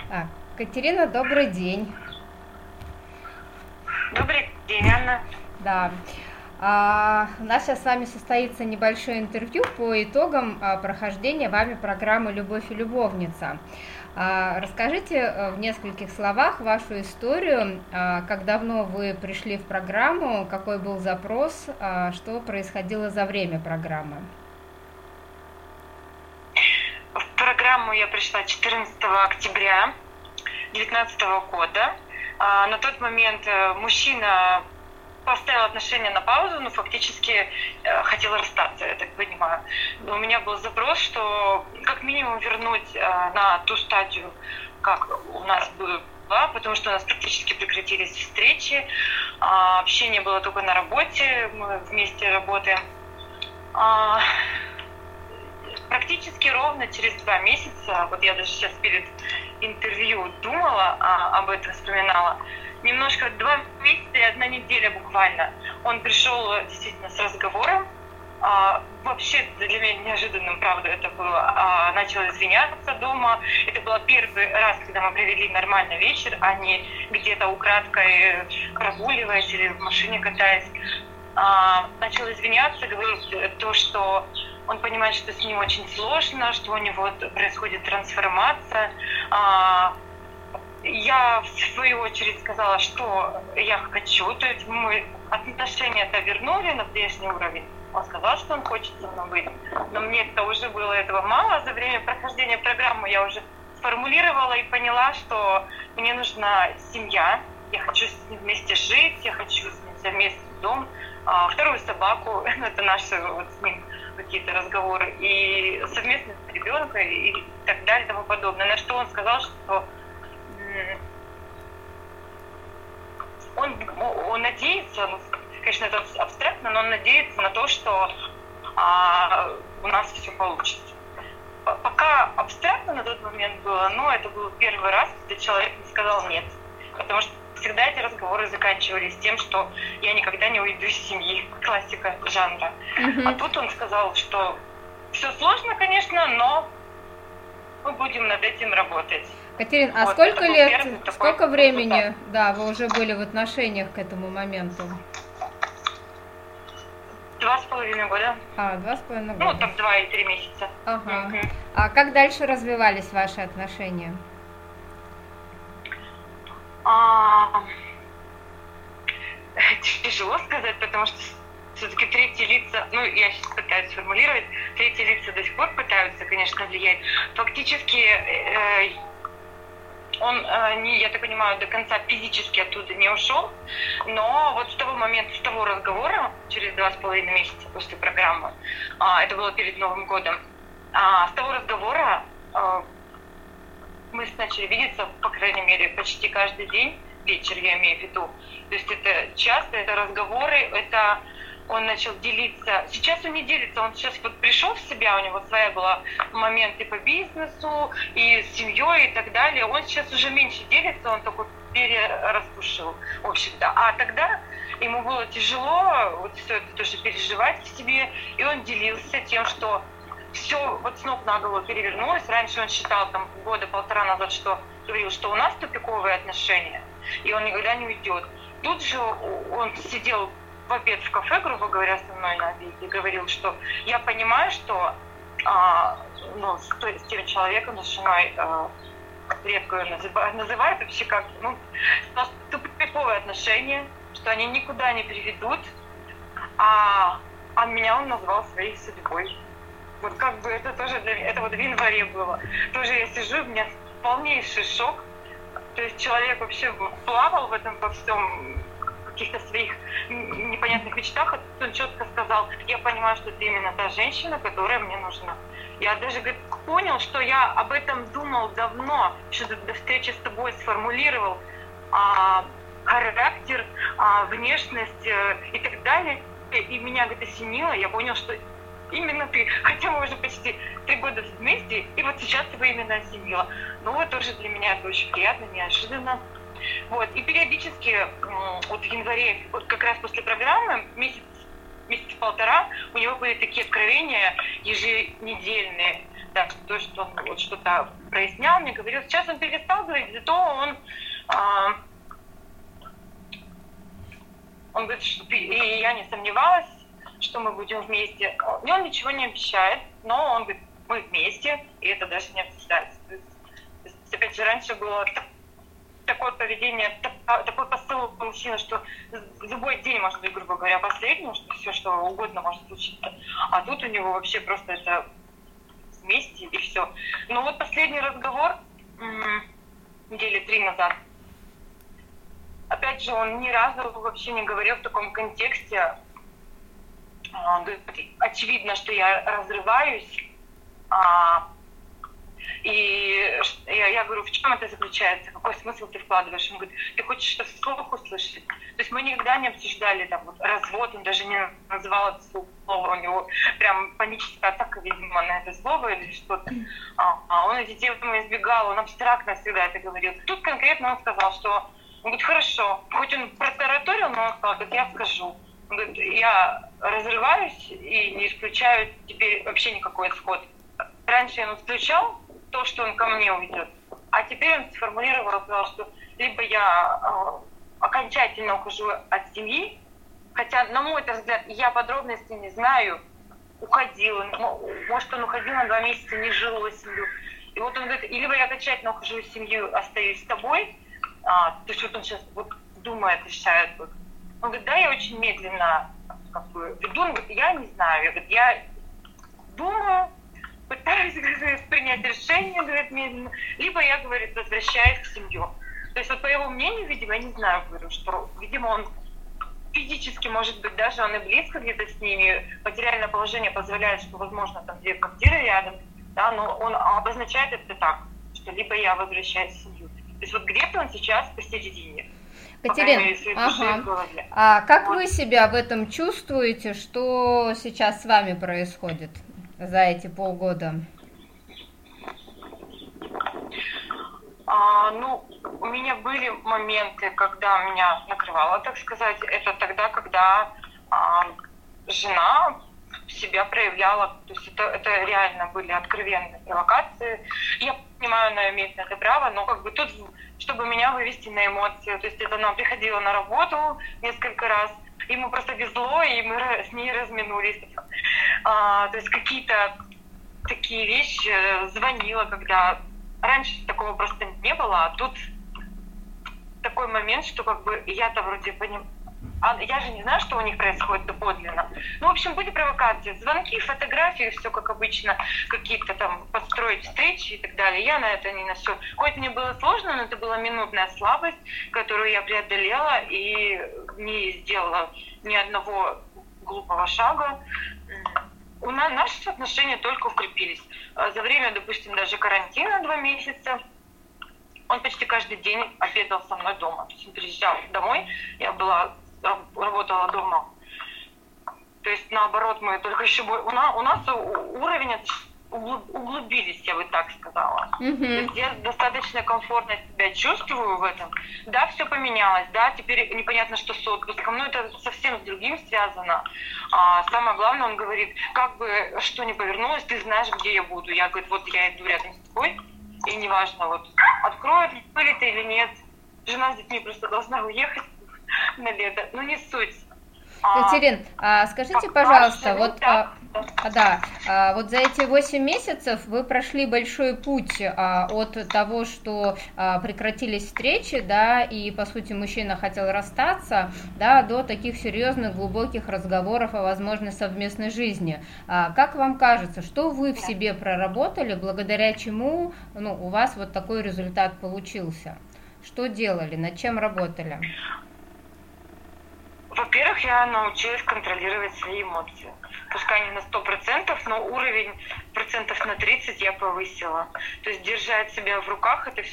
А, Катерина, добрый день. Добрый день, Анна. Да. У нас сейчас с вами состоится небольшое интервью по итогам прохождения вами программы «Любовь и любовница». Расскажите в нескольких словах вашу историю, как давно вы пришли в программу, какой был запрос, что происходило за время программы. В программу я пришла 14 октября 2019 года. На тот момент мужчина поставил отношения на паузу, но фактически хотел расстаться, я так понимаю. Но у меня был запрос, что как минимум вернуть на ту стадию, как у нас было, потому что у нас практически прекратились встречи, общение было только на работе, мы вместе работаем. Практически ровно через 2 месяца, вот я даже сейчас перед интервью думала об этом, вспоминала, немножко 2 месяца и 1 неделя буквально. Он пришел действительно с разговором. Вообще для меня неожиданным, правда, это было. Начал извиняться дома. Это был первый раз, когда мы провели нормальный вечер, а не где-то украдкой прогуливаясь или в машине катаясь. Начал извиняться, говорить то, что он понимает, что с ним очень сложно, что у него происходит трансформация. Я, в свою очередь, сказала, что я хочу. То есть мы отношения-то вернули на прежний уровень. Он сказал, что он хочет со мной быть. Но мне это уже было этого мало. За время прохождения программы я уже сформулировала и поняла, что мне нужна семья. Я хочу с ним вместе жить, я хочу с ним совместный дом. Вторую собаку, это наши вот с ним какие-то разговоры, и совместно с ребенком и так далее и тому подобное. На что он сказал, что он надеется, конечно, это абстрактно, но он надеется на то, что у нас все получится. Пока абстрактно на тот момент было, но это был первый раз, когда человек не сказал «нет». Потому что всегда эти разговоры заканчивались тем, что я никогда не уйду из семьи, классика жанра. А тут он сказал, что все сложно, конечно, но мы будем над этим работать. Катерина, а вот, сколько лет, сколько времени, да, вы уже были в отношениях к этому моменту? 2,5 года. 2,5 года. Ну, так 2 и 3 месяца. Ага. А как дальше развивались ваши отношения? Тяжело сказать, потому что все-таки третьи лица, я сейчас пытаюсь сформулировать, третьи лица до сих пор пытаются, конечно, влиять. Фактически он, я так понимаю, до конца физически оттуда не ушел, но вот с того момента, с того разговора, через 2,5 месяца после программы, это было перед Новым годом, с того разговора мы начали видеться, по крайней мере, почти каждый день, вечер я имею в виду. То есть это часто, это разговоры, это он начал делиться. Сейчас он не делится, он сейчас вот пришел в себя, у него своя была момент и по бизнесу, и с семьей, и так далее. Он сейчас уже меньше делится, он такой перераспушил, в общем-то. А тогда ему было тяжело вот все это тоже переживать в себе, и он делился тем, что все вот с ног на голову перевернулось. Раньше он считал там 1-1.5 года назад, что говорил, что у нас тупиковые отношения, и он никогда не уйдет. Тут же он сидел в обед в кафе, грубо говоря, со мной на обеде, и говорил, что я понимаю, что с тем человеком, с женой, редко ее называют вообще как-то, тупиковые отношения, что они никуда не приведут, а меня он назвал своей судьбой. Вот как бы это тоже это вот в январе было. Тоже я сижу, у меня полнейший шок. То есть человек вообще плавал в этом во всем, в каких-то своих непонятных мечтах. Он четко сказал, я понимаю, что ты именно та женщина, которая мне нужна. Я даже понял, что я об этом думал давно, что до встречи с тобой сформулировал характер, внешность и так далее. И меня осенило, я понял, что именно ты, хотя мы уже почти 3 года вместе, и вот сейчас ты именно осенила. Вот тоже для меня это очень приятно, неожиданно. Вот, и периодически, вот в январе, вот как раз после программы, месяц месяца полтора у него были такие откровения еженедельные, да, то, что он вот что-то прояснял, мне говорил. Сейчас он перестал говорить, зато он говорит, что и я не сомневалась, что мы будем вместе. Он ничего не обещает, но он говорит, мы вместе, и это даже не обсуждается. То есть, опять же, раньше было такое поведение, такой посыл у мужчины, что любой день может быть, грубо говоря, последним, что все, что угодно может случиться. А тут у него вообще просто это вместе и все. Но вот последний разговор, недели 3 назад, опять же, он ни разу вообще не говорил в таком контексте. Очевидно, что я разрываюсь. И я говорю, в чем это заключается? Какой смысл ты вкладываешь? Он говорит, ты хочешь это вслух услышать? То есть мы никогда не обсуждали там, вот, развод, он даже не называл это слово, у него прям паническая атака, видимо, на это слово или что-то. Он эти темы избегал, он абстрактно всегда это говорил. Тут конкретно он сказал, что он говорит, хорошо, хоть он протараторил, но он сказал, говорит, я скажу. Он говорит, я разрываюсь и не исключаю теперь вообще никакой исход. Раньше он исключал то, что он ко мне уйдет, а теперь он сформулировал и сказал, что либо я окончательно ухожу от семьи, хотя, на мой взгляд, я подробностей не знаю, уходил, может, он уходил на 2 месяца, не жил его семью. И вот он говорит, либо я окончательно ухожу из семьи, остаюсь с тобой, то есть вот он сейчас вот думает, решает. Вот. Он говорит, да, я очень медленно веду, он говорит, я не знаю, я думаю, пытаюсь, говорит, принять решение, говорит, медленно, либо я, говорит, возвращаюсь в семью. То есть вот по его мнению, видимо, я не знаю, говорю, что, видимо, он физически, может быть, даже он и близко где-то с ними, материальное положение позволяет, что, возможно, там 2 квартиры рядом, да, но он обозначает это так, что либо я возвращаюсь в семью. То есть вот где-то он сейчас посередине. Катерина, а как вот вы себя в этом чувствуете, что сейчас с вами происходит за эти полгода? У меня были моменты, когда меня накрывало, так сказать. Это тогда, когда жена себя проявляла, то есть это реально были откровенные провокации. Я понимаю, она имеет на это право, но как бы тут, чтобы меня вывести на эмоции, то есть это она приходила на работу несколько раз, ему просто везло, и мы с ней разминулись. То есть какие-то такие вещи, звонила, когда раньше такого просто не было, а тут такой момент, что как бы я-то вроде понимаю, я же не знаю, что у них происходит доподлинно. В общем, были провокации, звонки, фотографии, все как обычно, какие-то там подстроить встречи и так далее. Я на это не ношу. Хоть мне было сложно, но это была минутная слабость, которую я преодолела и не сделала ни одного глупого шага. Наши отношения только укрепились. За время, допустим, даже карантина 2 месяца, он почти каждый день обедал со мной дома. То есть он приезжал домой, я работала дома. То есть, наоборот, мы только еще... У нас уровень углубились, я бы так сказала. То есть я достаточно комфортно себя чувствую в этом. Да, все поменялось, да, теперь непонятно, что с отпуском, но это совсем с другим связано. Самое главное, он говорит, как бы что ни повернулось, ты знаешь, где я буду. Я говорю, вот я иду рядом с тобой, и неважно, вот, откроют ли ты или нет. Жена с детьми просто должна уехать на лето, но не суть. Катерин, скажите, пожалуйста, вот за эти 8 месяцев вы прошли большой путь от того, что прекратились встречи, да, и, по сути, мужчина хотел расстаться, да, до таких серьезных, глубоких разговоров о возможной совместной жизни. Как вам кажется, что вы в себе проработали, благодаря чему, у вас вот такой результат получился? Что делали, над чем работали? Во-первых, я научилась контролировать свои эмоции. Пускай не на 100%, но уровень процентов на 30 я повысила. То есть держать себя в руках — это все